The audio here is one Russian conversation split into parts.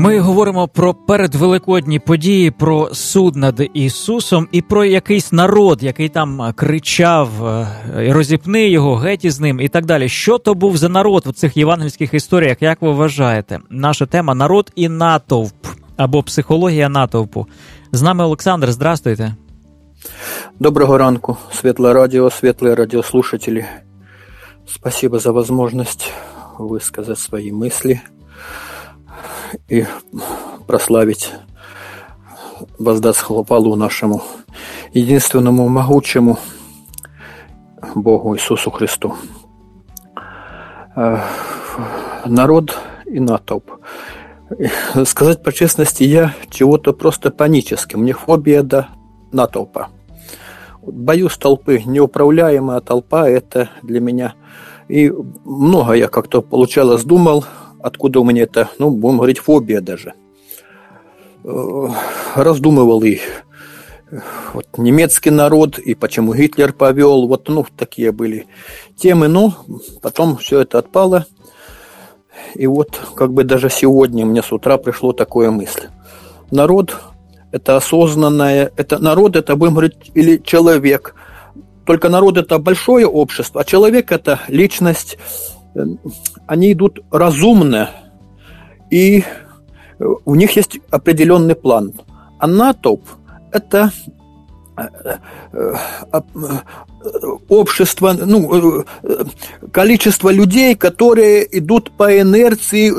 Ми говоримо про передвеликодні події, про суд над Ісусом і про якийсь народ, який там кричав «розіпни його, геть із ним» і так далі. Що то був за народ в цих євангельських історіях, як ви вважаєте? Наша тема – народ і натовп, або психологія натовпу. З нами Олександр, здрастуйте. Доброго ранку, светлое радио, светлые радиослушатели. Спасибо за возможность высказать свои мысли и прославить, воздать хвалу нашему единственному могучему Богу Иисусу Христу. Народ и натовп. Сказать по честности, я чего-то просто панически. Мне фобия до натовпа. Боюсь толпы. Неуправляемая толпа – это для меня. И много я как-то получалось думал, откуда у меня это, будем говорить, фобия даже. Раздумывал и немецкий народ, и почему Гитлер повел. Такие были темы. Но потом все это отпало. И даже сегодня мне с утра пришло такое мысль. Народ – это осознанное, народ – это, будем говорить, или человек. Только народ – это большое общество, а человек – это личность. Они идут разумно, и у них есть определенный план. А натовп – это общество, количество людей, которые идут по инерции,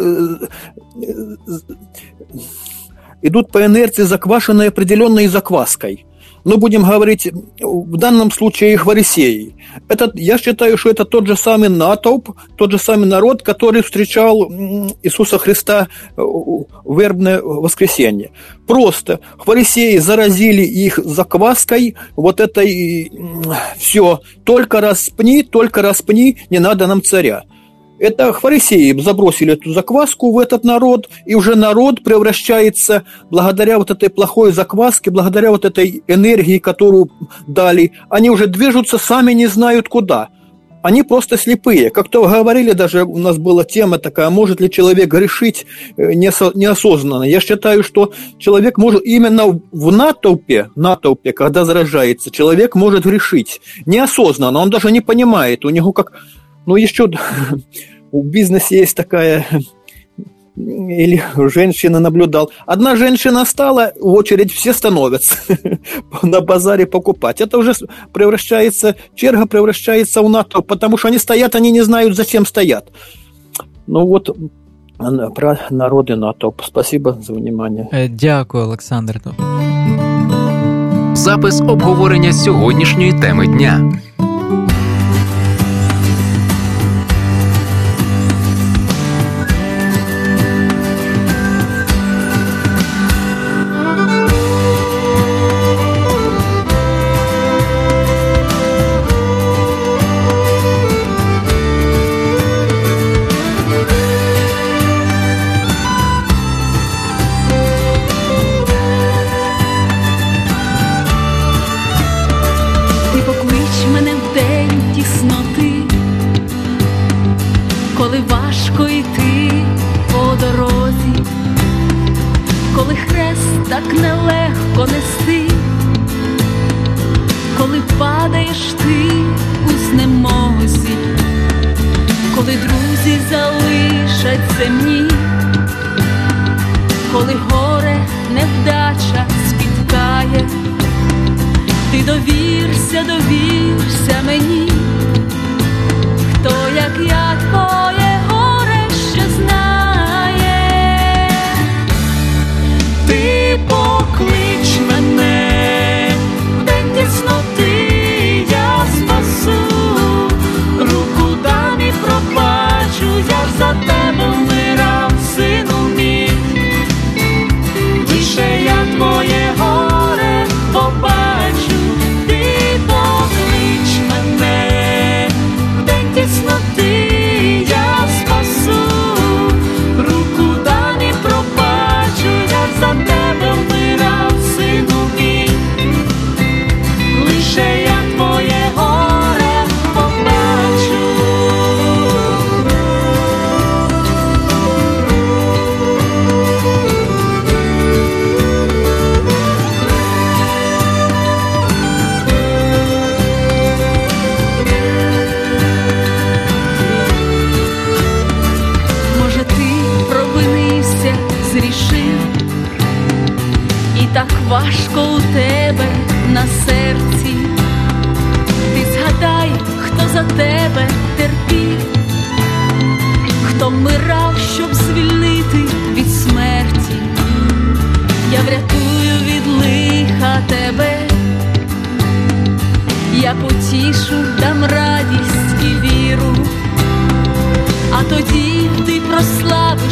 заквашенной определенной закваской. Будем говорить, в данном случае фарисеи. Я считаю, что это тот же самый натовп, тот же самый народ, который встречал Иисуса Христа в вербное воскресенье. Просто фарисеи заразили их закваской, этой все, только распни, не надо нам царя. Это фарисеи забросили эту закваску в этот народ, и уже народ превращается, благодаря этой плохой закваске, благодаря этой энергии, которую дали, они уже движутся, сами не знают куда. Они просто слепые. Как-то говорили, даже у нас была тема такая, может ли человек грешить неосознанно. Я считаю, что человек может именно в натовпе, когда заражается, человек может грешить неосознанно, он даже не понимает, у него как... еще в бизнесе есть такая, или женщина наблюдал. Одна женщина стала, в очередь все становятся на базаре покупать. Это уже черга превращается в натовп, потому что они стоят, они не знают, зачем стоят. Про народ и натовп. Спасибо за внимание. Дякую, Олександр. Запис обговорення сьогоднішньої теми дня. Довірся мені, хто, як я, твоє горе ще знає. Ти поклич мене, день тісноти я спасу, руку дам і пробачу, я за тебе вмирав, сину мій. Лише я твоє горе побачу. Поклич мене, в день тісноти я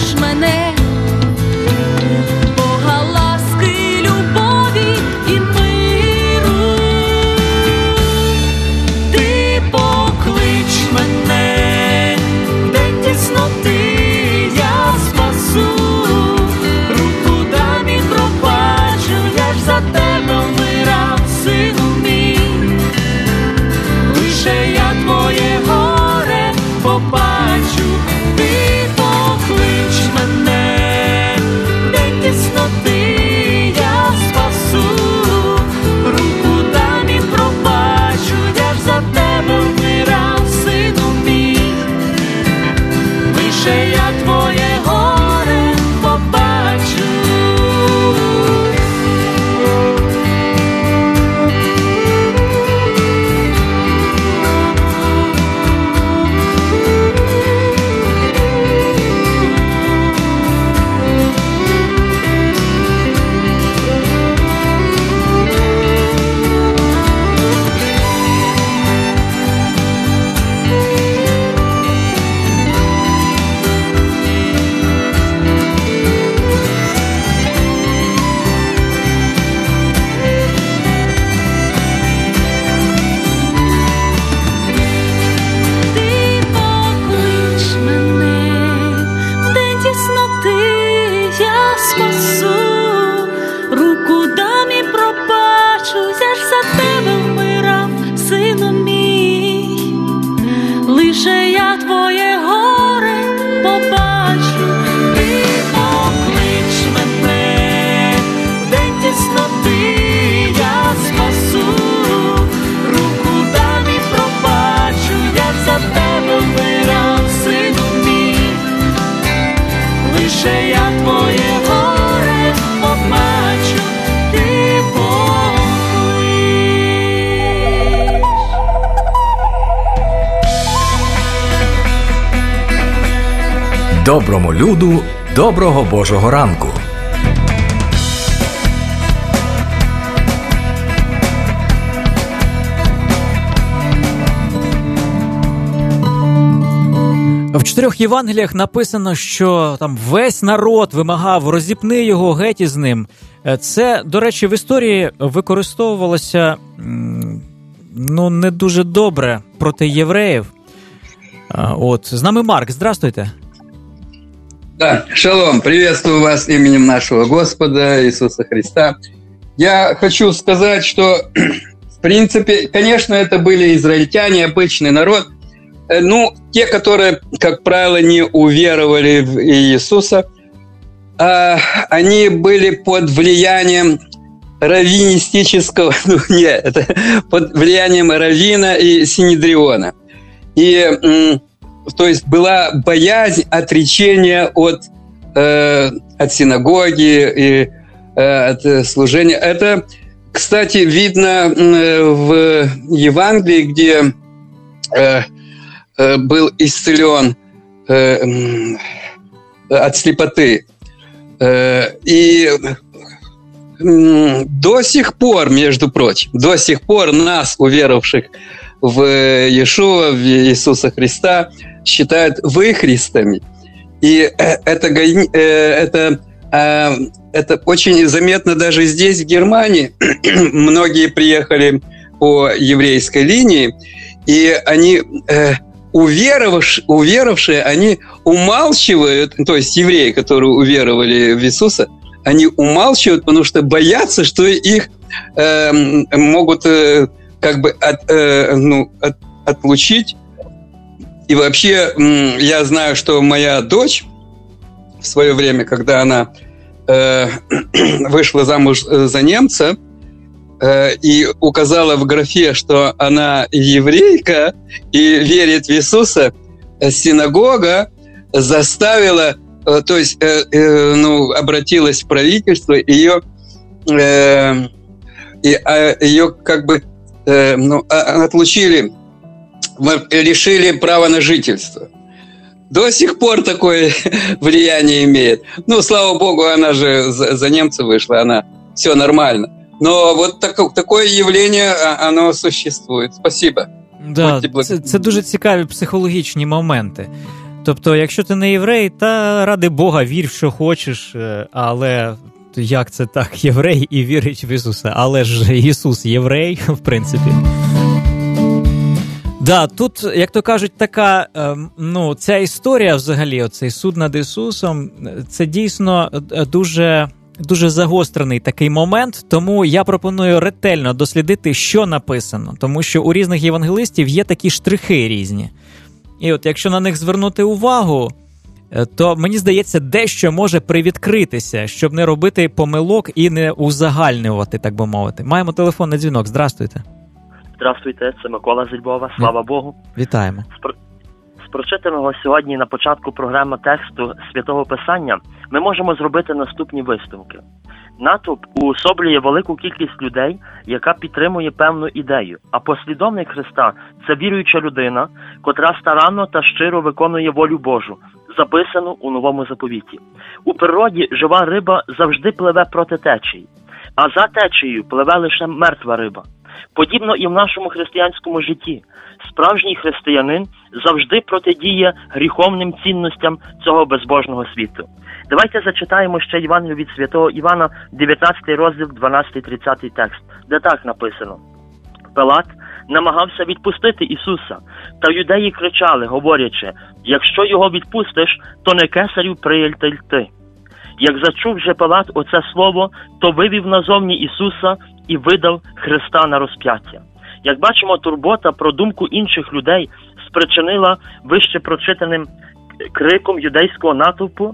поклич мене, Бога ласки, любові і миру. Ти поклич мене, в день тісноти я спасу, руку дам і пробачу, я ж за тебе вмирав, сину мій. Лише я твоє горе побачу, ти поклич мене, в день тісноти я спасу, руку дам і пробачу, я ж за тебе вмирав, сину мій. Лише я твоє горе побачу. Ти поклич мене, в день тісноти я спасу, руку дам і пробачу, я ж за тебе вмирав, сину мій. Лише я твоє горе побачу, ти поклич мене, в день тісноти я спасу, руку дам і пробачу, я ж за тебе вмирав, сину мій. Лише я твоє горе побачу, ти поклич. Доброму люду, доброго Божого ранку. В 4 Євангеліях написано, що там весь народ вимагав «розіпни його, геть із ним». Це, до речі, в історії використовувалося не дуже добре проти євреїв. З нами Марк, здравствуйте. Да, шалом, приветствую вас именем нашего Господа Иисуса Христа. Я хочу сказать, что, в принципе, конечно, это были израильтяне, обычный народ, те, которые, как правило, не уверовали в Иисуса, они были под влиянием раввинистического, под влиянием Раввина и Синедриона. И, то есть, была боязнь отречения от синагоги и от служения. Это, кстати, видно в Евангелии, где был исцелен от слепоты. И до сих пор, между прочим, нас, уверовавших в Иешуа, в Иисуса Христа, считают выхристами. И это очень заметно даже здесь, в Германии. Многие приехали по еврейской линии, и они, уверовавшие, они умалчивают, то есть евреи, которые уверовали в Иисуса, они умалчивают, потому что боятся, что их могут отлучить. И вообще, я знаю, что моя дочь в свое время, когда она вышла замуж за немца и указала в графе, что она еврейка и верит в Иисуса, синагога заставила, то есть обратилась в правительство, ее отлучили, лишили права на жительство. До сих пор такое влияние имеет. Слава богу, она же за немца вышла, она все нормально. Но вот такое явление, оно существует. Спасибо. Да, це дуже цікаві психологічні моменти. Тобто, якщо ти не єврей, та ради Бога, вір, в що хочеш, але як це так? Єврей і вірить в Ісуса. Але ж Ісус єврей, в принципі. Да, тут, як то кажуть, така, ця історія взагалі, оцей суд над Ісусом, це дійсно дуже, дуже загострений такий момент, тому я пропоную ретельно дослідити, що написано, тому що у різних євангелистів є такі штрихи різні. І от якщо на них звернути увагу, то, мені здається, дещо може привідкритися, щоб не робити помилок і не узагальнювати, так би мовити. Маємо телефонний дзвінок. Здравствуйте. Здравствуйте, це Микола з Львова, слава Богу. Вітаємо. З прочитаного сьогодні на початку програми тексту Святого Писання ми можемо зробити наступні висновки. Натовп уособлює велику кількість людей, яка підтримує певну ідею, а послідовник Христа – це віруюча людина, котра старанно та щиро виконує волю Божу, записану у Новому Заповіті. У природі жива риба завжди пливе проти течії, а за течією пливе лише мертва риба. Подібно і в нашому християнському житті. Справжній християнин завжди протидіє гріховним цінностям цього безбожного світу. Давайте зачитаємо ще Євангелію від Святого Івана, 19 розділ, 12-30 текст, де так написано. Пилат намагався відпустити Ісуса, та юдеї кричали, говорячи, якщо його відпустиш, то не кесарю приятель ти. Як зачув же Пилат оце слово, то вивів назовні Ісуса і видав Христа на розп'яття. Як бачимо, турбота про думку інших людей спричинила вище прочитаним криком юдейського натовпу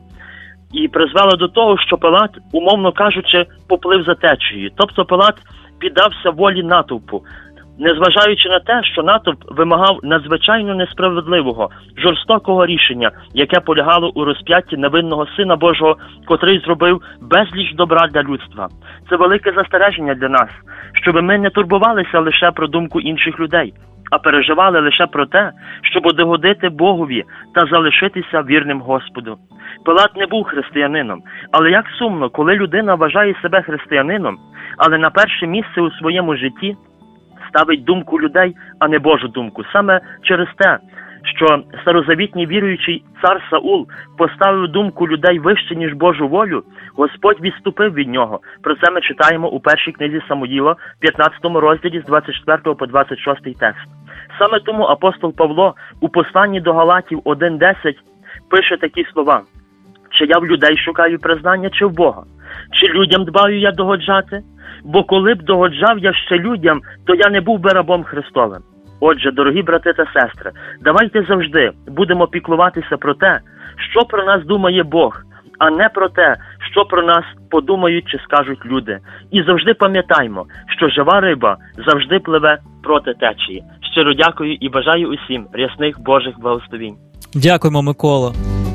і призвела до того, що Пилат, умовно кажучи, поплив за течією. Тобто Пилат піддався волі натовпу, незважаючи на те, що натовп вимагав надзвичайно несправедливого, жорстокого рішення, яке полягало у розп'ятті невинного Сина Божого, котрий зробив безліч добра для людства. Це велике застереження для нас, щоб ми не турбувалися лише про думку інших людей, а переживали лише про те, щоб догодити Богові та залишитися вірним Господу. Пилат не був християнином, але як сумно, коли людина вважає себе християнином, але на перше місце у своєму житті ставить думку людей, а не Божу думку. Саме через те, що старозавітній віруючий цар Саул поставив думку людей вище, ніж Божу волю, Господь відступив від нього. Про це ми читаємо у першій книзі Самуїла, 15 розділі з 24 по 26 текст. Саме тому апостол Павло у посланні до Галатів 1:10 пише такі слова. «Чи я в людей шукаю признання, чи в Бога? Чи людям дбаю я догоджати? Бо коли б догоджав я ще людям, то я не був би рабом Христовим». Отже, дорогі брати та сестри, давайте завжди будемо піклуватися про те, що про нас думає Бог, а не про те, що про нас подумають чи скажуть люди. І завжди пам'ятаймо, що жива риба завжди пливе проти течії. Щиро дякую і бажаю усім рясних Божих благословінь. Дякуємо, Микола.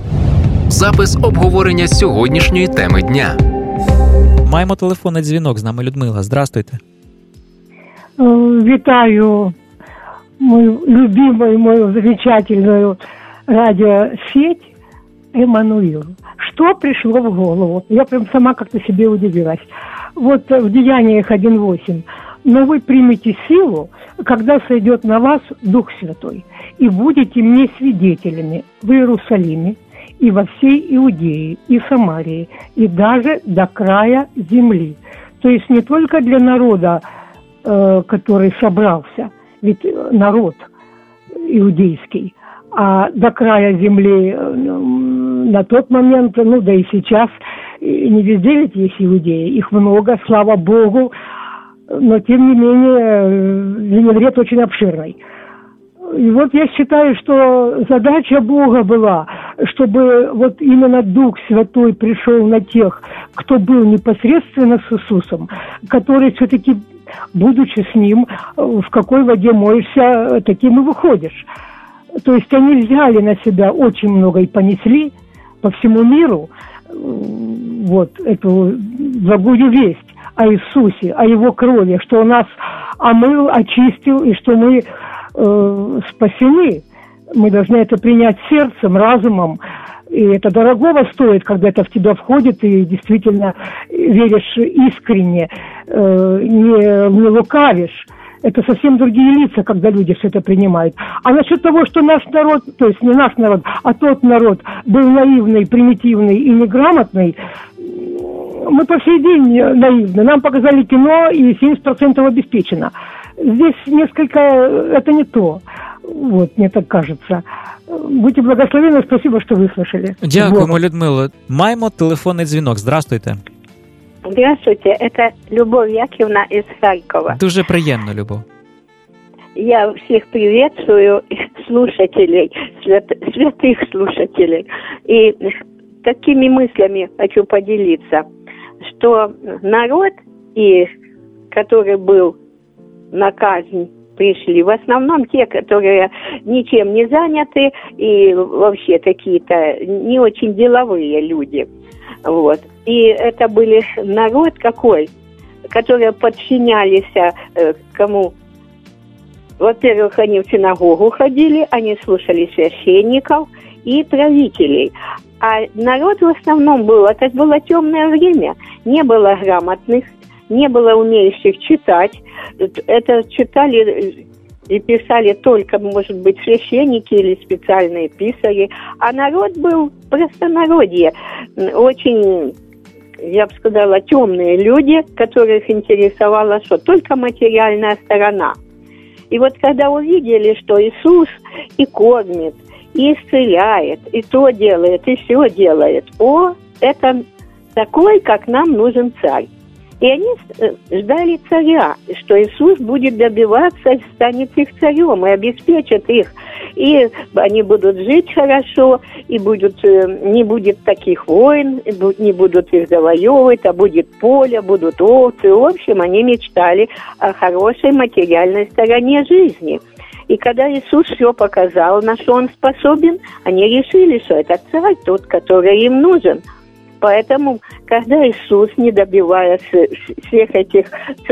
Запис обговорення сьогоднішньої теми дня. Маємо телефонний дзвінок, з нами Людмила. Здравствуйте. Вітаю мою любимую, мою замечательную радиосеть Эммануил. Что пришло в голову? Я прям сама как-то себе удивилась. Вот в Деяниях 1:8. «Но вы примете силу, когда сойдет на вас Дух Святой, и будете мне свидетелями в Иерусалиме, и во всей Иудее, и Самарии, и даже до края земли». То есть не только для народа, который собрался, ведь народ иудейский, а до края земли на тот момент, да и сейчас, не везде ведь есть иудеи, их много, слава Богу, но тем не менее винегрет очень обширный. И вот я считаю, что задача Бога была, чтобы вот именно Дух Святой пришел на тех, кто был непосредственно с Иисусом, который все-таки, будучи с Ним, в какой воде моешься, таким и выходишь. То есть они взяли на себя очень много и понесли по всему миру вот эту благую весть о Иисусе, о Его крови, что Он нас омыл, очистил, и что мы спасены. Мы должны это принять сердцем, разумом. И это дорогого стоит, когда это в тебя входит, и действительно веришь искренне, не лукавишь. Это совсем другие лица, когда люди все это принимают. А насчет того, что наш народ, то есть не наш народ, а тот народ был наивный, примитивный и неграмотный, мы по сей день наивны. Нам показали кино, и 70% обеспечено. Здесь несколько... Это не то. Вот, мне так кажется. Будьте благословенны, спасибо, що вислушали. Дякуємо, Людмило. Маємо телефонний дзвінок. Здравствуйте. Здравствуйте, это Любовь Яковлевна из Харькова. Дуже приємно, Любов. Я всех приветствую, слушателей, святых слушателей. И такими мыслями хочу поделиться, что народ, который был на казнь, пришли, в основном те, которые ничем не заняты и вообще какие-то не очень деловые люди. Вот. И это были народ какой, которые подчинялись кому? Во-первых, они в синагогу ходили, они слушали священников и правителей. А народ в основном был, это было темное время, не было грамотных, не было умеющих читать. Это читали и писали только, может быть, священники или специальные писари. А народ был простонародье, очень, я бы сказала, темные люди, которых интересовала что? Только материальная сторона. И вот когда увидели, что Иисус и кормит, и исцеляет, и то делает, и все делает, это такой, как нам нужен царь. И они ждали царя, что Иисус будет добиваться, станет их царем и обеспечит их. И они будут жить хорошо, и не будет таких войн, не будут их завоевывать, а будет поле, будут овцы. В общем, они мечтали о хорошей материальной стороне жизни. И когда Иисус все показал, на что он способен, они решили, что это царь тот, который им нужен. Поэтому, когда Иисус, не добиваясь всех этих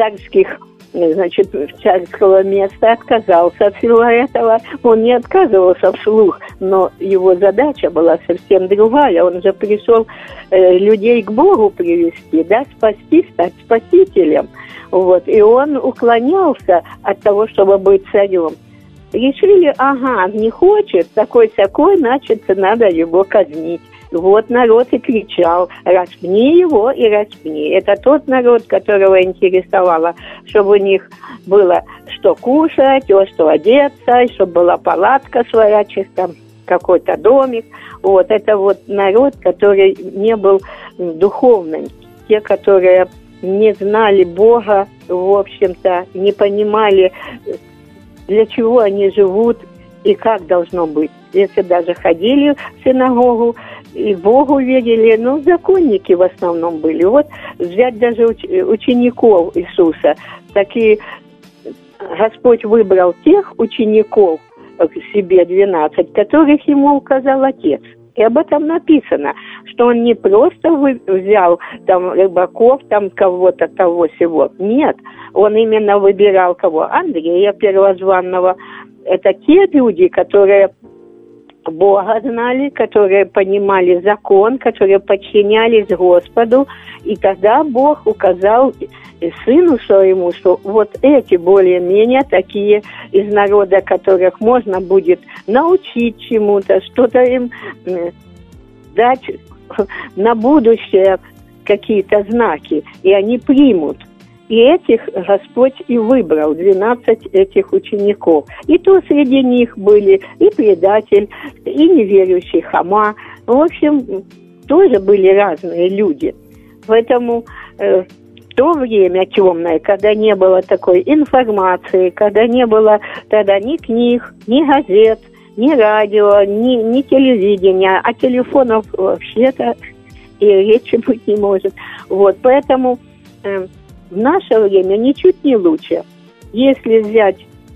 царского места, отказался от всего этого, он не отказывался вслух, но его задача была совсем другая. Он же пришел людей к Богу привести, да, спасти, стать спасителем. Вот. И он уклонялся от того, чтобы быть царем. Решили, не хочет, такой-сякой, значит, надо его казнить. Вот народ и кричал: распни его и распни. Это тот народ, которого интересовало, чтобы у них было что кушать, что одеться, чтобы была палатка своя, там какой-то домик. Вот это вот народ, который не был духовным. Те, которые не знали Бога, в общем-то, не понимали, для чего они живут и как должно быть. Если даже ходили в синагогу и Богу верили, законники в основном были. Вот взять даже учеников Иисуса, такие Господь выбрал тех учеников к себе 12, которых ему указал Отец. И об этом написано, что он не просто взял там рыбаков, там кого-то того-сего. Нет, он именно выбирал кого? Андрея первозванного. Это те люди, которые Бога знали, которые понимали закон, которые подчинялись Господу. И тогда Бог указал Сыну Своему, что вот эти более-менее такие из народа, которых можно будет научить чему-то, что-то им дать на будущее какие-то знаки, и они примут. И этих Господь и выбрал, 12 этих учеников. И то среди них были и предатель, и неверующий Хома. В общем, тоже были разные люди. Поэтому в то время темное, когда не было такой информации, когда не было тогда ни книг, ни газет, ни радио, ни телевидения, а телефонов вообще-то и речи быть не может. Вот, поэтому... В наше время ничуть не лучше. Если взять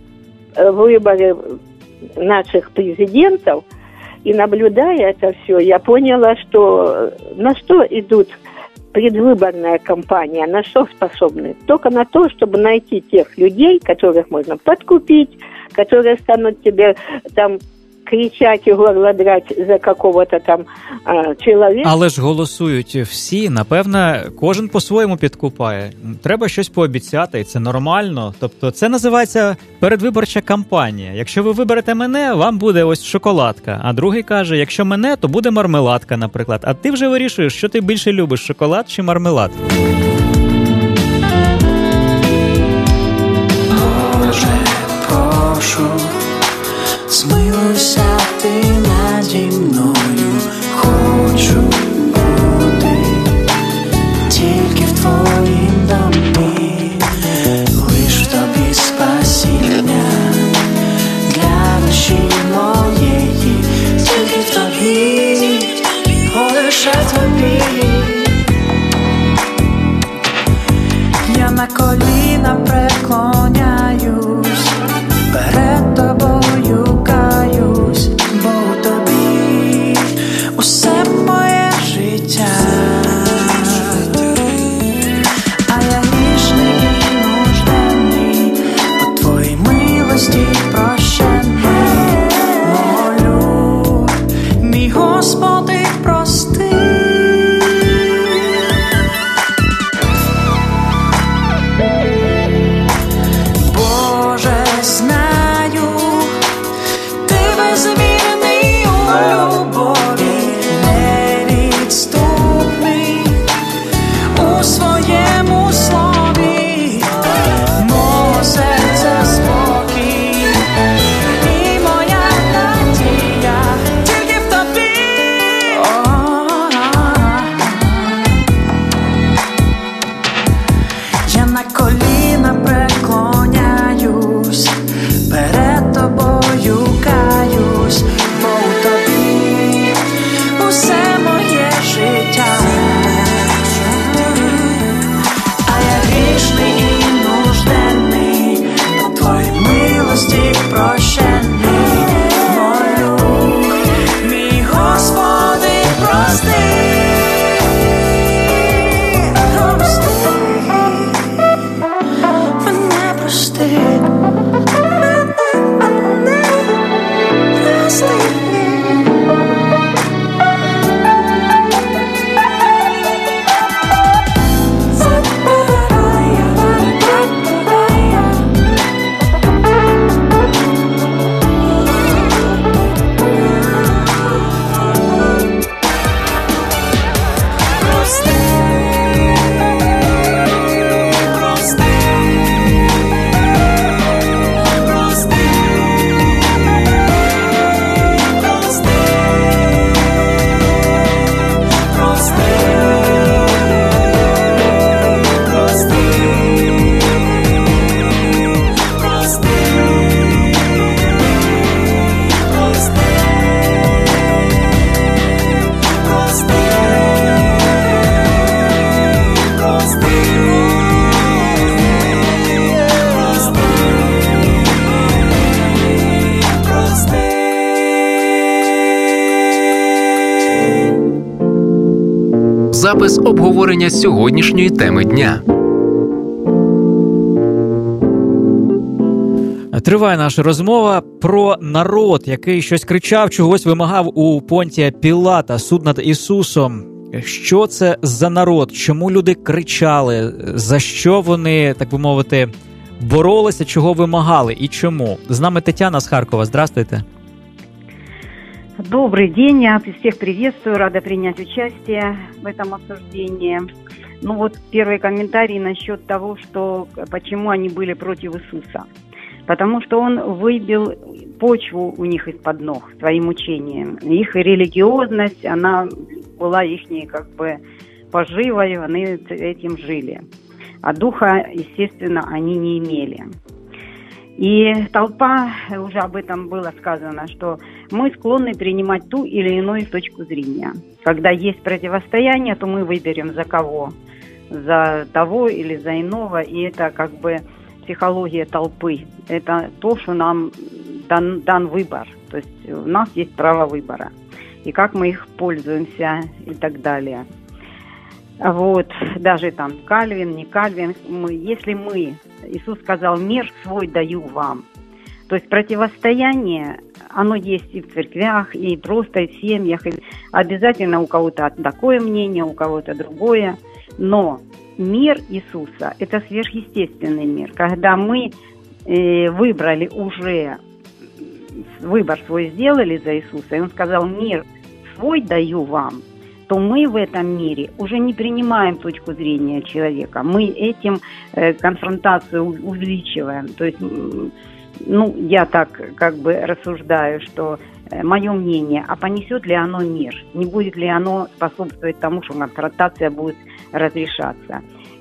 выборы наших президентов и наблюдая это все, я поняла, что на что идут предвыборная кампания, на что способны? Только на то, чтобы найти тех людей, которых можно подкупить, которые станут тебе там кричать и горло драть за какого-то там человека. Але ж голосують всі, напевно, кожен по-своєму підкупає. Треба щось пообіцяти, і це нормально. Тобто це називається передвиборча кампанія. Якщо ви виберете мене, вам буде ось шоколадка. А другий каже, якщо мене, то буде мармеладка, наприклад. А ти вже вирішуєш, що ти більше любиш, шоколад чи мармелад. Боже, прошу, змилуйся ти наді мною, хочу бути тільки в твоїм домі, лиш в тобі спасіння для душі моєї, тільки в тобі, лише в тобі. Я на коліна преклоняюсь, перед тобою каюсь, бо у тобі усе моє життя. А я грішний і нужденний, по твоїй милості прощений. Молю, мій Господи, прости. Запис обговорення сьогоднішньої теми дня. Триває наша розмова про народ, який щось кричав, чогось вимагав у Понтія Пілата, суд над Ісусом. Що це за народ? Чому люди кричали? За що вони, так би мовити, боролися, чого вимагали і чому? З нами Тетяна з Харкова. Здравствуйте. Добрый день, я всех приветствую, рада принять участие в этом обсуждении. Ну вот первый комментарий насчет того, что почему они были против Иисуса. Потому что он выбил почву у них из-под ног своим учением. Их религиозность, она была ихней как бы поживой, они этим жили. А духа, естественно, они не имели. И толпа, уже об этом было сказано, что мы склонны принимать ту или иную точку зрения. Когда есть противостояние, то мы выберем за кого, за того или за иного, и это как бы психология толпы. Это то, что нам дан выбор, то есть у нас есть право выбора, и как мы их пользуемся и так далее. Вот, даже там Кальвин, не Кальвин, Иисус сказал, мир свой даю вам. То есть противостояние, оно есть и в церквях, и просто и в семьях. И обязательно у кого-то такое мнение, у кого-то другое. Но мир Иисуса – это сверхъестественный мир. Когда мы выбрали уже, выбор свой сделали за Иисуса, и Он сказал: «Мир свой даю вам», то мы в этом мире уже не принимаем точку зрения человека. Мы этим конфронтацию увеличиваем. То есть, я так как бы рассуждаю, что мое мнение, а понесет ли оно мир? Не будет ли оно способствовать тому, что конфронтация будет разрешаться?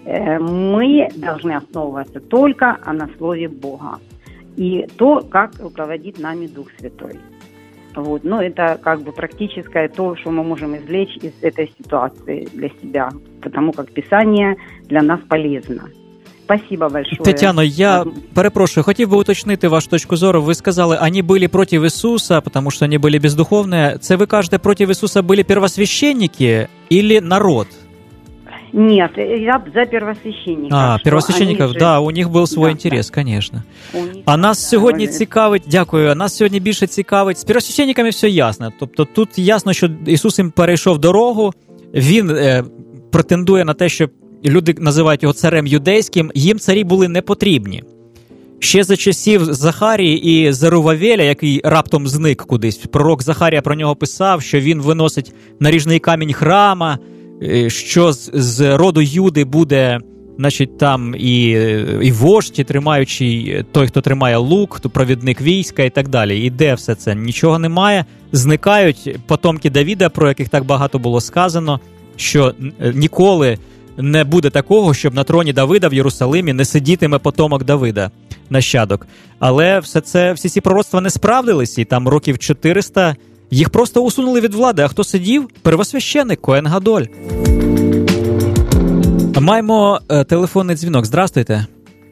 Мы должны основываться только на Слове Бога. И то, как руководит нами Дух Святой. Вот. Но это как бы практическое то, что мы можем извлечь из этой ситуации для себя, потому как Писание для нас полезно. Спасибо большое. Тетяно, я перепрошую, хотів би уточнити вашу точку зору. Ви сказали, они были против Иисуса, потому что они были бездуховные. Це ви кажете, против Иисуса были первосвященники или народ? Нет, я за первосвященников. Первосвященников, да, у них был свой интерес, конечно. А нас сьогодні цікавить, дякую, нас сьогодні більше цікавить, з первосвященниками все ясно. Тобто тут ясно, що Ісус їм перейшов дорогу, він претендує на те, що люди називають його царем юдейським, їм царі були не потрібні. Ще за часів Захарії і Зерувавеля, який раптом зник кудись, пророк Захарія про нього писав, що він виносить наріжний камінь храма, що з роду Юди буде, значить, там і вождь, тримаючий, той, хто тримає лук, то провідник війська і так далі. І де все це? Нічого немає. Зникають потомки Давіда, про яких так багато було сказано, що ніколи не буде такого, щоб на троні Давида в Єрусалимі не сидітиме потомок Давида, нащадок. Але всі ці пророцтва не справдились, і там років 400 їх просто усунули від влади. А хто сидів? Первосвященик Коен Гадоль. Маємо телефонний дзвінок. Здравствуйте.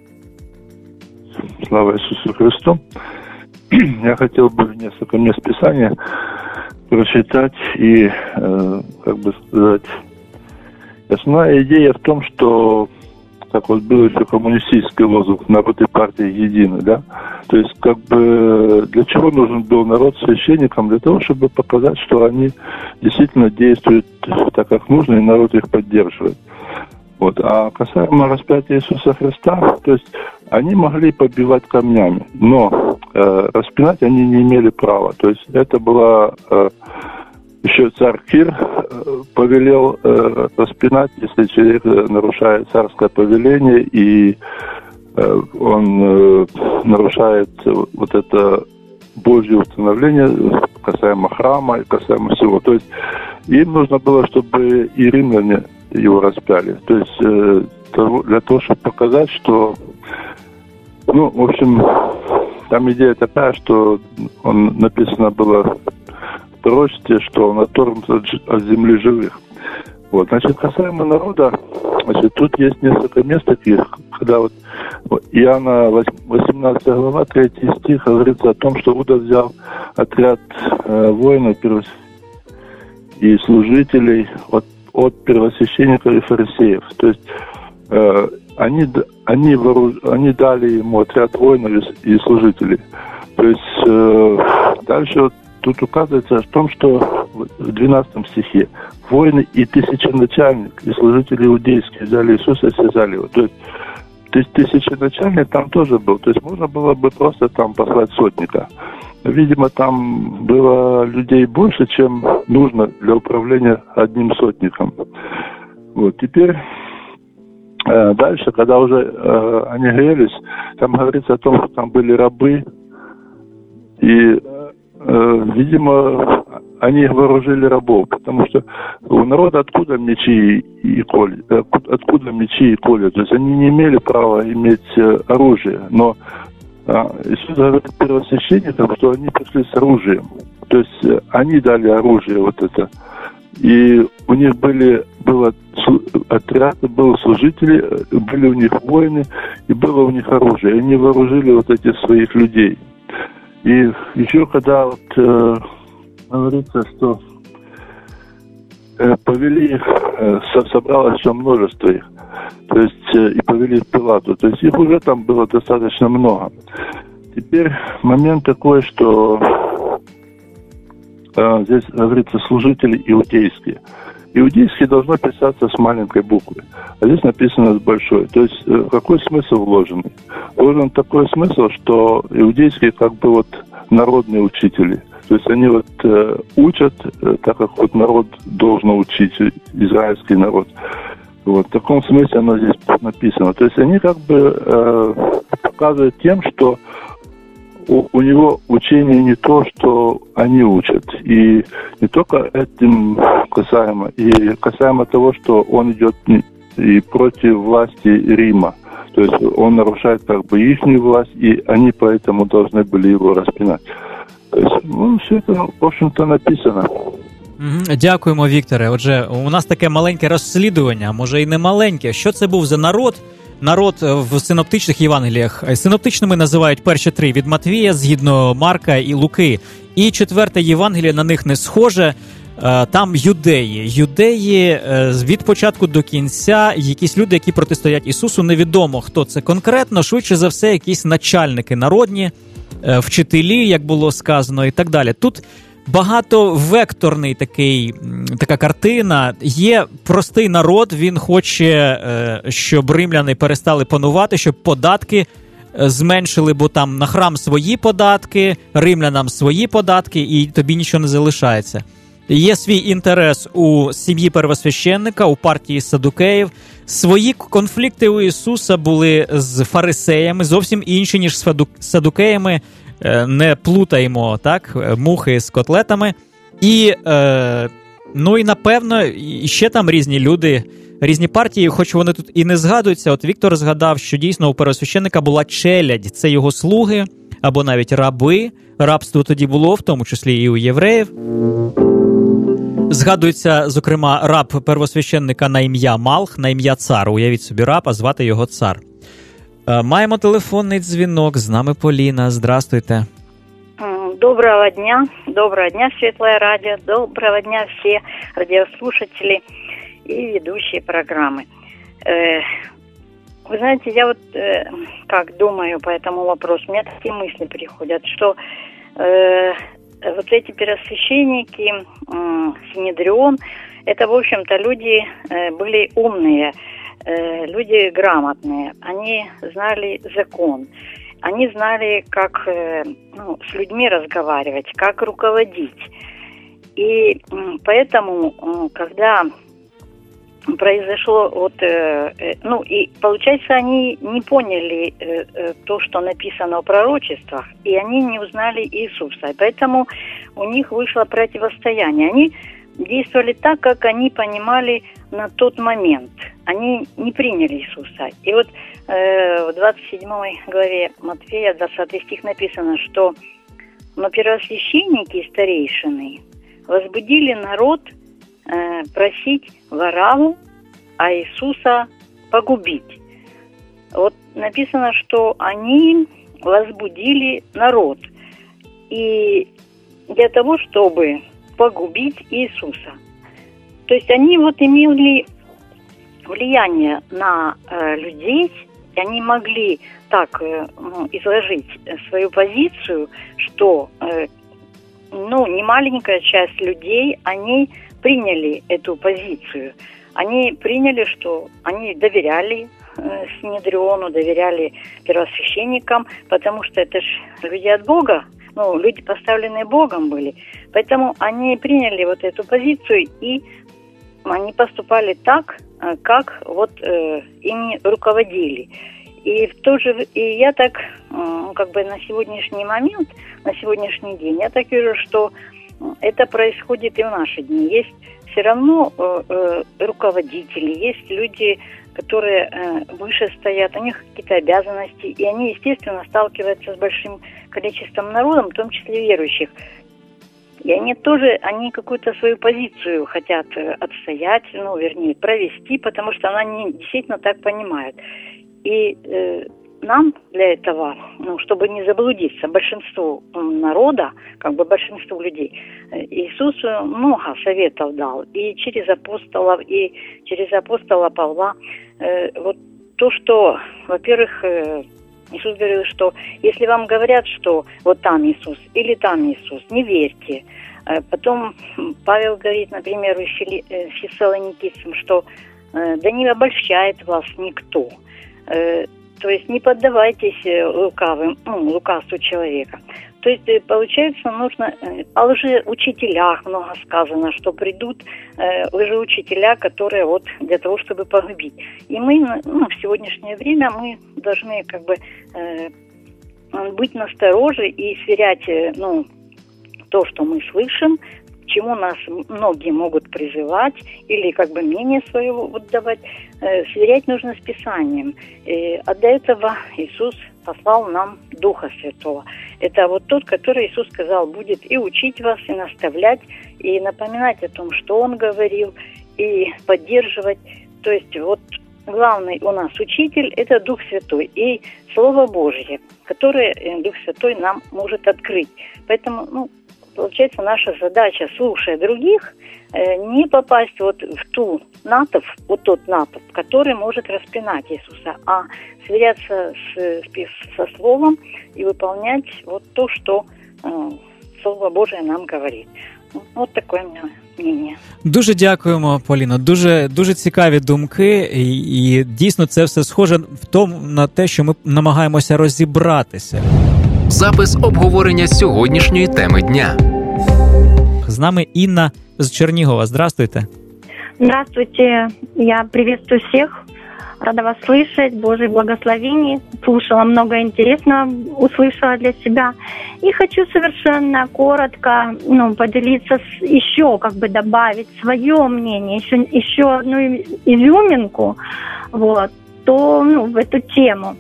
Слава Иисусу Христу. Я хотел бы несколько мест Писания прочитать и, как бы сказать, основная идея в том, что, как вот был еще коммунистический лозунг «Народ и партия едины», да? То есть, как бы, для чего нужен был народ священникам? Для того, чтобы показать, что они действительно действуют так, как нужно, и народ их поддерживает. Вот. А касаемо распятия Иисуса Христа, то есть, они могли побивать камнями, но распинать они не имели права. То есть, это была... Еще царь Кир повелел распинать, если человек нарушает царское повеление, и он нарушает вот это Божье установление касаемо храма и касаемо всего. То есть им нужно было, чтобы и римляне его распяли. То есть для того, чтобы показать, что, в общем, там идея такая, что написано было в пророчестве, что он отторгнут от земли живых. Вот, значит, касаемо народа, значит, тут есть несколько мест таких, когда вот Иоанна 18 глава, 3 стих говорится о том, что Иуда взял отряд воинов и служителей от первосвященников и фарисеев. То есть они дали ему отряд воинов и служителей. То есть дальше вот тут указывается о том, что в 12 стихе воины и тысяченачальник, и служители иудейские взяли Иисуса и связали его. То есть тысяченачальник там тоже был. То есть можно было бы просто там послать сотника. Видимо, там было людей больше, чем нужно для управления одним сотником. Вот, теперь дальше, когда уже они грелись, там говорится о том, что там были рабы, и видимо, они вооружили рабов, потому что у народа откуда мечи и коли? Откуда мечи и коли? То есть они не имели права иметь оружие, но Иисус говорит первосвященникам, что они пришли с оружием. То есть они дали оружие вот это. И у них был отряд, были служители, были у них воины, и было у них оружие. И они вооружили вот этих своих людей. И еще когда говорится, что повели их, собралось все множество их, то есть и повели к Пилату, то есть их уже там было достаточно много. Теперь момент такой, что здесь говорится служители иудейские. Иудейские должно писаться с маленькой буквы, а здесь написано с большой. То есть какой смысл вложенный? Вложен такой смысл, что иудейские как бы вот народные учители. То есть они вот учат, так как вот народ должен учить, израильский народ. Вот, в таком смысле оно здесь написано. То есть они как бы показывают тем, что у него учение не то, что они учат. И не только этим касаемо, и касаемо того, что он идет и против власти Рима. То есть он нарушает как бы их власть, и они поэтому должны были его распинать. То есть, все это, в общем-то, написано. Дякуємо, Вікторе. Отже, у нас таке маленьке розслідування, може і не маленьке. Що це був за народ? Народ в синоптичних Євангеліях. Синоптичними називають перші три від Матвія, згідно Марка і Луки. І четверте Євангеліє на них не схоже. Там юдеї. Юдеї від початку до кінця, якісь люди, які протистоять Ісусу, невідомо, хто це конкретно. Швидше за все, якісь начальники народні, вчителі, як було сказано, і так далі. Тут багатовекторний така картина. Є простий народ, він хоче, щоб римляни перестали панувати, щоб податки зменшили, бо там на храм свої податки, римлянам свої податки, і тобі нічого не залишається. Є свій інтерес у сім'ї первосвященника, у партії садукеїв. Свої конфлікти у Ісуса були з фарисеями, зовсім інші, ніж з садукеями. Не плутаємо, так, мухи з котлетами. І, і напевно, ще там різні люди, різні партії, хоч вони тут і не згадуються. От Віктор згадав, що дійсно у первосвященника була челядь. Це його слуги, або навіть раби. Рабство тоді було, в тому числі і у євреїв. Згадується, зокрема, раб первосвященника на ім'я Малх, на ім'я Цар. Уявіть собі раб, а звати його Цар. Маємо телефонний дзвінок, з нами Поліна. Здравствуйте. Доброго дня, Светлое Радио, доброго дня все радиослушатели и ведущие программы. Вы знаете, я вот как думаю по этому вопросу, у меня такие мысли приходят, что вот эти первосвященники, Синедрион, это, в общем-то, люди были умные, люди грамотные, они знали закон, они знали, как с людьми разговаривать, как руководить. И поэтому, когда произошло и получается, они не поняли то, что написано в пророчествах, и они не узнали Иисуса. И поэтому у них вышло противостояние. Они действовали так, как они понимали на тот момент. Они не приняли Иисуса. И вот в 27 главе Матфея, 20 стих написано, что «Но первосвященники и старейшины возбудили народ просить Вараву, а Иисуса погубить». Вот написано, что они возбудили народ. И для того, чтобы погубить Иисуса. То есть они вот имели влияние на людей, и они могли так изложить свою позицию, что немаленькая часть людей, они приняли эту позицию. Они приняли, что они доверяли Синедриону, доверяли первосвященникам, потому что это же люди от Бога, люди, поставленные Богом были. Поэтому они приняли вот эту позицию, и они поступали так, как ими руководили. И я так, на сегодняшний момент, на сегодняшний день, я так вижу, что это происходит и в наши дни. Есть все равно руководители, есть люди, которые выше стоят, у них какие-то обязанности, и они, естественно, сталкиваются с большим количеством народа, в том числе верующих. И они какую-то свою позицию хотят отстоять, провести, потому что они действительно так понимают. И нам для этого, чтобы не заблудиться, большинству народа, большинству людей, Иисус много советов дал. И через апостола Павла. То, что, во-первых, Иисус говорил, что если вам говорят, что вот там Иисус или там Иисус, не верьте. Потом Павел говорит, например, фессалоникийцам, что да не обольщает вас никто. То есть не поддавайтесь лукавству человека. То есть, получается, нужно о лжеучителях много сказано, что придут лжеучителя, которые вот для того, чтобы погубить. И мы, в сегодняшнее время мы должны как бы быть настороже и сверять, то, что мы слышим, к чему нас многие могут призывать или как бы мнение свое вот давать, сверять нужно с Писанием. А для этого Иисус послал нам Духа Святого. Это вот тот, который Иисус сказал, будет и учить вас, и наставлять, и напоминать о том, что Он говорил, и поддерживать. То есть вот главный у нас учитель – это Дух Святой и Слово Божье, которое Дух Святой нам может открыть. Поэтому, получается, наша задача, слушая других, не попасть вот в ту натовп, вот тот натовп, который может распинать Иисуса, а сверяться со Словом и выполнять вот то, что Слово Божие нам говорить. От такое мнення. Дуже дякуємо, Поліно. Дуже цікаві думки, і дійсно це все схоже на те, що ми намагаємося розібратися. Запис обговорення сьогоднішньої теми дня. З нами Інна з Чернігова. Здравствуйте. Здравствуйте. Я приветствую всех. Рада вас слышать. Божьих благословений. Слушала много интересного, услышала для себя. И хочу совершенно коротко поделиться, еще как бы добавить свое мнение, еще одну изюминку в эту тему.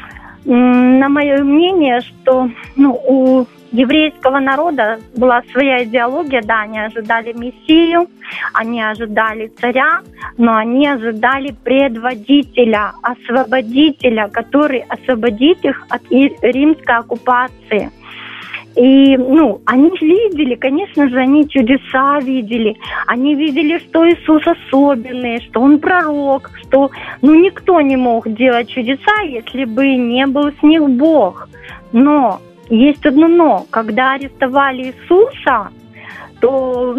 На мое мнение, что у еврейского народа была своя идеология, да, они ожидали Мессию, они ожидали царя, но они ожидали предводителя, освободителя, который освободит их от римской оккупации. И, они видели, конечно же, они чудеса видели. Они видели, что Иисус особенный, что Он пророк, что, никто не мог делать чудеса, если бы не был с них Бог. Но есть одно но. Когда арестовали Иисуса, то,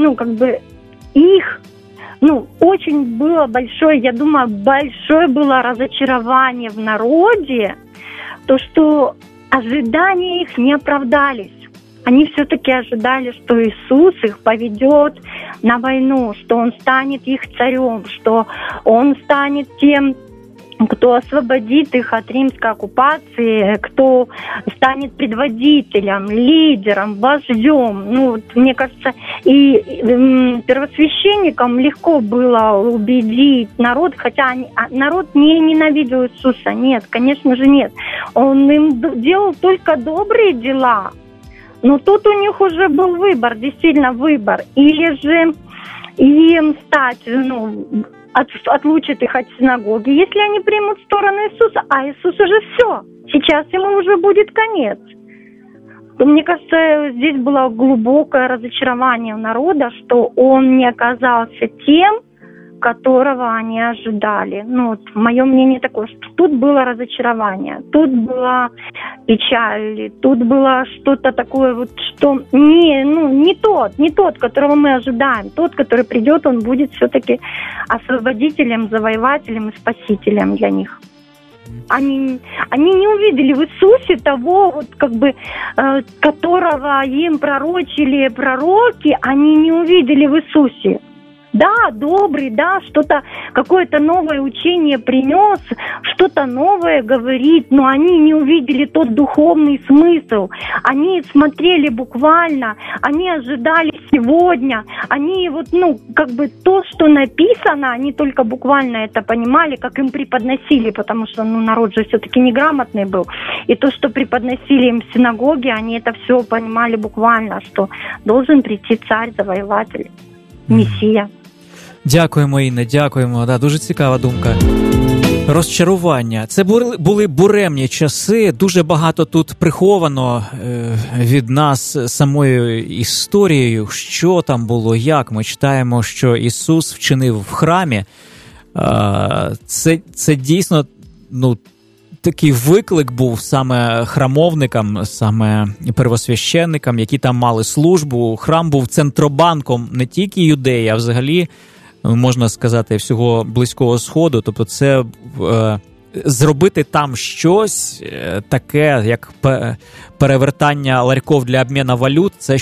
их, очень было большое, я думаю, большое было разочарование в народе, то, что ожидания их не оправдались. Они все-таки ожидали, что Иисус их поведет на войну, что Он станет их царем, что Он станет тем, кто освободит их от римской оккупации, кто станет предводителем, лидером, вождем. Мне кажется, и первосвященникам легко было убедить народ, хотя народ не ненавидел Иисуса. Нет, конечно же нет. Он им делал только добрые дела. Но тут у них уже был выбор, действительно выбор. Или же им стать, отлучит их от синагоги, если они примут сторону Иисуса, а Иисус уже все, сейчас ему уже будет конец. То, мне кажется, здесь было глубокое разочарование у народа, что он не оказался тем, которого они ожидали. Мое мнение такое, что тут было разочарование, тут была печаль, тут было что-то такое, что не тот, которого мы ожидаем. Тот, который придет, он будет все-таки освободителем, завоевателем и спасителем для них. Они не увидели в Иисусе того, которого им пророчили пророки, они не увидели в Иисусе. Да, добрый, да, что-то, какое-то новое учение принес, что-то новое говорит, но они не увидели тот духовный смысл. Они смотрели буквально, они ожидали сегодня, они то, что написано, они только буквально это понимали, как им преподносили, потому что, народ же все-таки неграмотный был. И то, что преподносили им в синагоге, они это все понимали буквально, что должен прийти царь, завоеватель, Месія. Дякуємо, Інна, дякуємо. Да, дуже цікава думка. Розчарування. Це були буремні часи. Дуже багато тут приховано від нас самою історією. Що там було, як. Ми читаємо, що Ісус вчинив в храмі. Це дійсно, такий виклик був саме храмовникам, саме первосвященникам, які там мали службу. Храм був центробанком не тільки Юдеї, а взагалі, можна сказати, всього Близького Сходу. Тобто це зробити там щось таке, як перевертання ларьков для обміну валют, це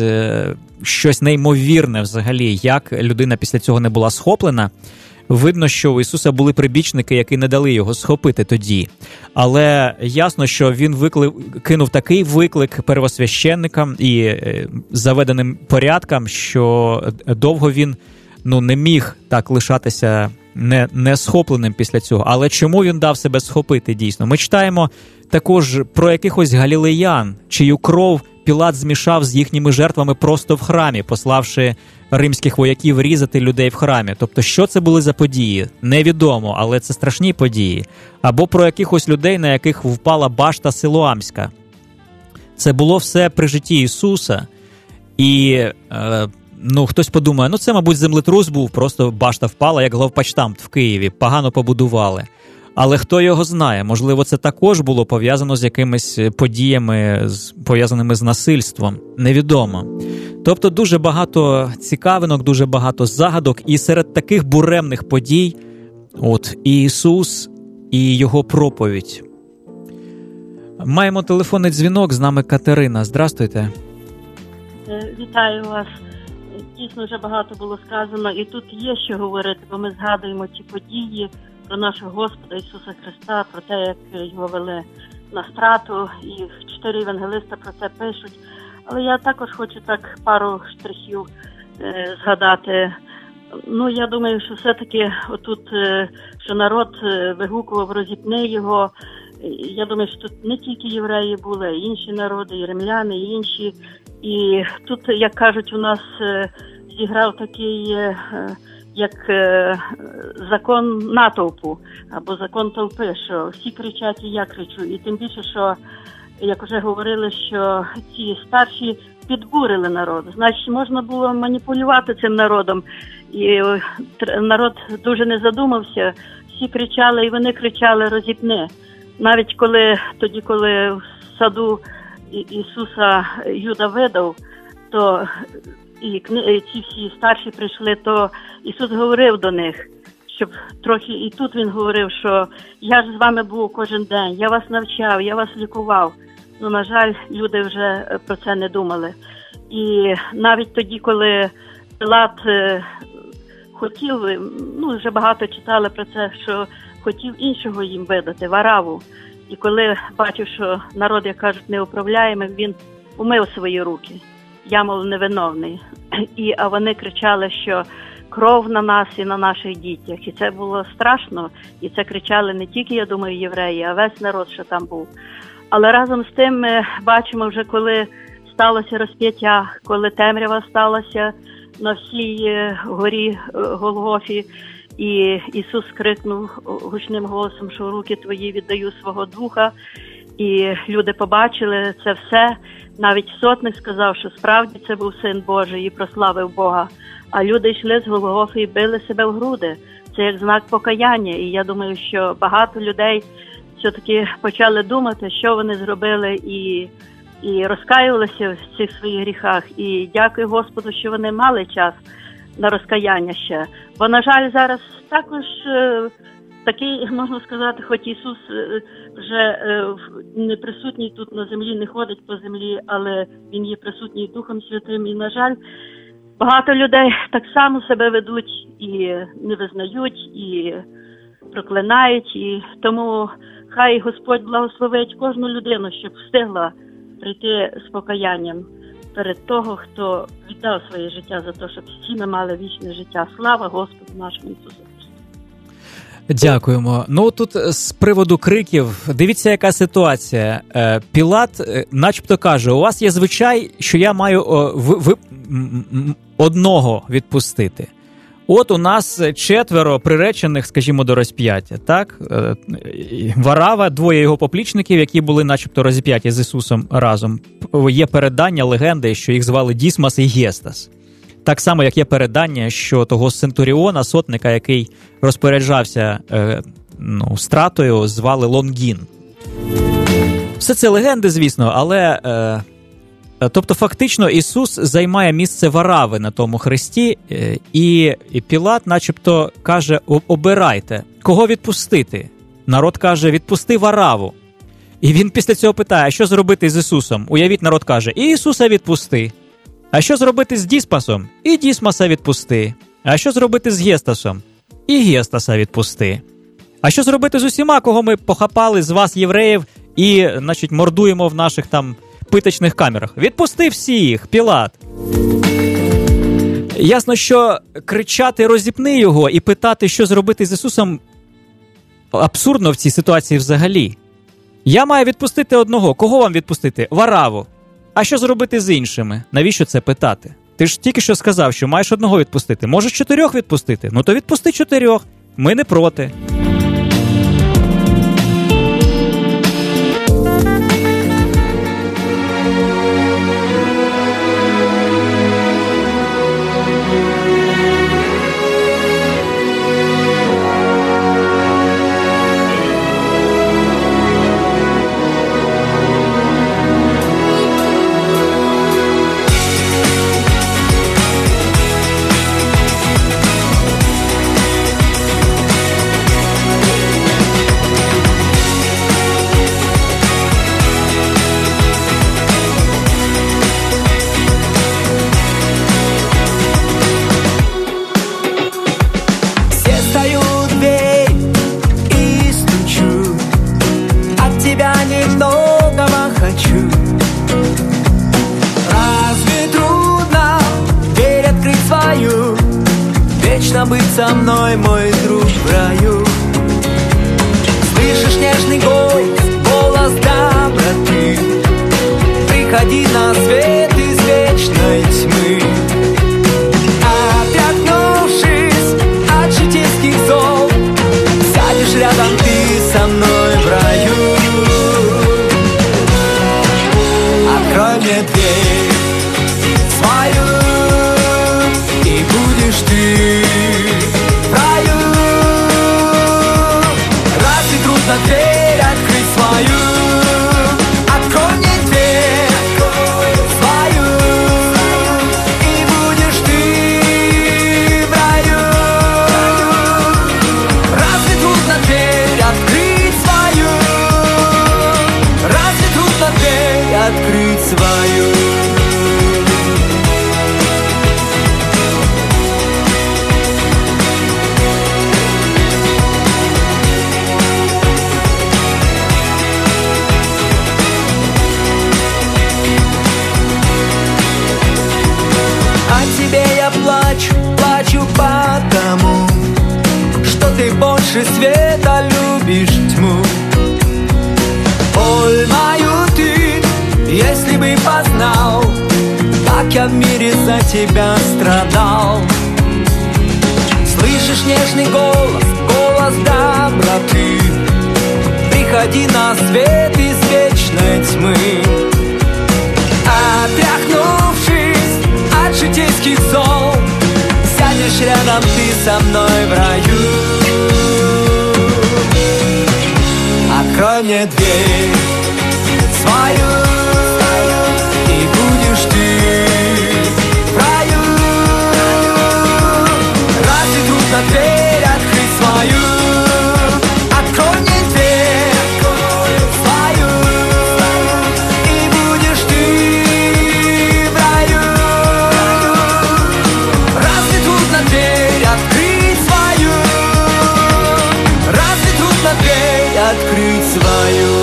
щось неймовірне взагалі. Як людина після цього не була схоплена. Видно, що у Ісуса були прибічники, які не дали його схопити тоді. Але ясно, що він кинув такий виклик первосвященникам і заведеним порядкам, що довго він не міг так лишатися не схопленим після цього. Але чому він дав себе схопити дійсно? Ми читаємо також про якихось галілеян, чию кров Пілат змішав з їхніми жертвами просто в храмі, пославши римських вояків різати людей в храмі. Тобто, що це були за події? Невідомо, але це страшні події. Або про якихось людей, на яких впала башта Силуамська. Це було все при житті Ісуса. І хтось подумає, це, мабуть, землетрус був, просто башта впала, як главпочтамт в Києві, погано побудували. Але хто його знає? Можливо, це також було пов'язано з якимись подіями, пов'язаними з насильством. Невідомо. Тобто дуже багато цікавинок, дуже багато загадок. І серед таких буремних подій і Ісус, і Його проповідь. Маємо телефонний дзвінок, з нами Катерина. Здрастуйте. Вітаю вас. Дійсно, вже багато було сказано. І тут є що говорити, бо ми згадуємо ті події про нашого Господа Ісуса Христа, про те, як Його вели на страту, і 4 євангелиста про це пишуть. Але я також хочу так пару штрихів згадати. Я думаю, що все-таки отут, що народ вигукував, розіпни його. Я думаю, що тут не тільки євреї були, а й інші народи, і римляни, і інші. І тут, як кажуть, у нас зіграв такий, як закон натовпу, або закон толпи, що всі кричать, і я кричу. І тим більше, що, як вже говорили, що ці старші підбурили народ. Значить, можна було маніпулювати цим народом. І народ дуже не задумався. Всі кричали, і вони кричали «розіпни». Навіть коли в саду Ісуса Юда видав, то і ці всі старші прийшли, то Ісус говорив до них, щоб трохи, і тут Він говорив, що я ж з вами був кожен день, я вас навчав, я вас лікував. На жаль, люди вже про це не думали. І навіть тоді, коли Пилат хотів, вже багато читали про це, що хотів іншого їм видати, Вараву. І коли бачив, що народ, як кажуть, неуправляємий, він умив свої руки. Я, мов, невиновний. А вони кричали, що кров на нас і на наших дітях. І це було страшно. І це кричали не тільки, я думаю, євреї, а весь народ, що там був. Але разом з тим ми бачимо вже, коли сталося розп'яття, коли темрява сталася на всій горі Голгофі, і Ісус крикнув гучним голосом, що в руки твої віддаю свого духа. І люди побачили це все. Навіть сотник сказав, що справді це був Син Божий і прославив Бога. А люди йшли з Голгофи і били себе в груди. Це як знак покаяння. І я думаю, що багато людей все-таки почали думати, що вони зробили, і розкаювалися в цих своїх гріхах. І дякую Господу, що вони мали час на розкаяння ще. Бо, на жаль, зараз також такий, можна сказати, хоч Ісус вже не присутній тут на землі, не ходить по землі, але Він є присутній Духом Святим. І, на жаль, багато людей так само себе ведуть і не визнають, і проклинають. І тому хай Господь благословить кожну людину, щоб встигла прийти з покаянням перед того, хто віддав своє життя за те, щоб всі ми мали вічне життя. Слава Господу нашому Ісусу Христу. Дякуємо. Тут з приводу криків, дивіться, яка ситуація. Пілат начебто каже, у вас є звичай, що я маю одного відпустити. От у нас 4 приречених, скажімо, до розп'яття, так? Варава, 2 його поплічників, які були начебто розп'яті з Ісусом разом. Є передання, легенди, що їх звали Дісмас і Гестас. Так само, як є передання, що того центуріона, сотника, який розпоряджався стратою звали Лонгін. Все це легенди, звісно, але... Тобто, фактично, Ісус займає місце Варави на тому хресті, і Пілат начебто каже, обирайте, кого відпустити? Народ каже, відпусти Вараву. І він після цього питає, а що зробити з Ісусом? Уявіть, народ каже, і Ісуса відпусти. А що зробити з Діспасом? І Діспаса відпусти. А що зробити з Гестасом? І Гестаса відпусти. А що зробити з усіма, кого ми похапали з вас, євреїв, і, значить, мордуємо в наших там питочних камерах? Відпусти всіх, Пілат. Ясно, що кричати «розіпни його» і питати, що зробити з Ісусом, абсурдно в цій ситуації взагалі. Я маю відпустити одного. Кого вам відпустити? Вараву. А що зробити з іншими? Навіщо це питати? Ти ж тільки що сказав, що маєш одного відпустити. Можеш 4 відпустити? Ну то відпусти 4. Ми не проти. Быть со мной, мой друг, в раю. Слышишь нежный голос доброты? Приходи на свет из вечной тьмы. Отряхнувшись от житейских зол, сядешь рядом ты со мной в раю. Открой мне дверь свою, и будешь ты дверь открыть свою. Открой мне дверь свою, и будешь ты в раю. Разве трудно дверь открыть свою? Разве трудно дверь открыть свою? Плачу потому, что ты больше света любишь тьму. Боль мою ты, если бы познал, как я в мире за тебя страдал. Слышишь нежный голос доброты? Приходи на свет из вечной тьмы. Отряхнувшись от житейских зол, сядешь рядом ты со мной в раю. Открой мне дверь свою, и будешь ты в раю. Разве трудно дверь открыть свою? Открой мне дверь свою, и будешь ты в раю. Разве трудно дверь открыть свою? Разве трудно дверь открыть свою?